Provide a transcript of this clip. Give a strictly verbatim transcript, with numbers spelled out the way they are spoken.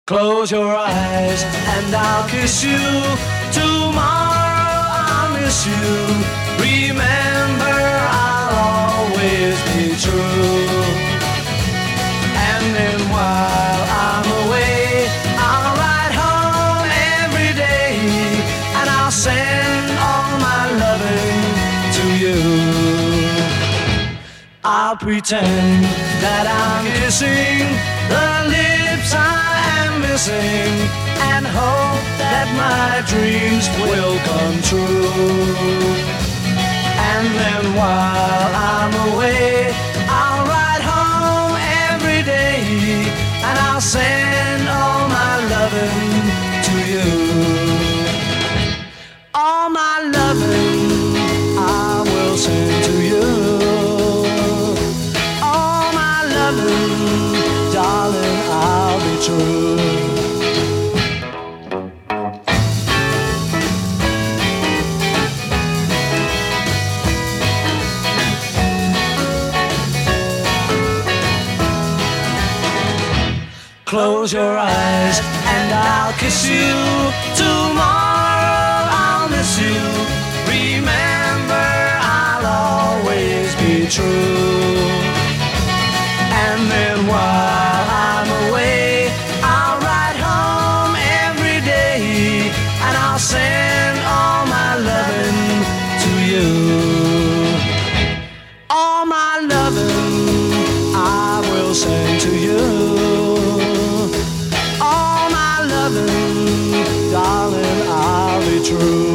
Close your eyes and I'll kiss you. Tomorrow I'll miss you. Remember, I'll always be true. And then while I'm away, I'll ride home every day, and I'll send all my loving to you. I'll pretend that I'm kissing the lips I am missing, and hope that my dreams will come true. And then while I'm away, I'll ride home every day, and I'll send all my loving to you. All my loving I will send to you. All my loving, darling, I'll be true. Close your eyes and I'll kiss you. Tomorrow I'll miss you. Remember, I'll always be true. And then while I'm away, I'll ride home every day, and I'll send all my loving to you. All my loving I will send to you. Darling, I'll be true.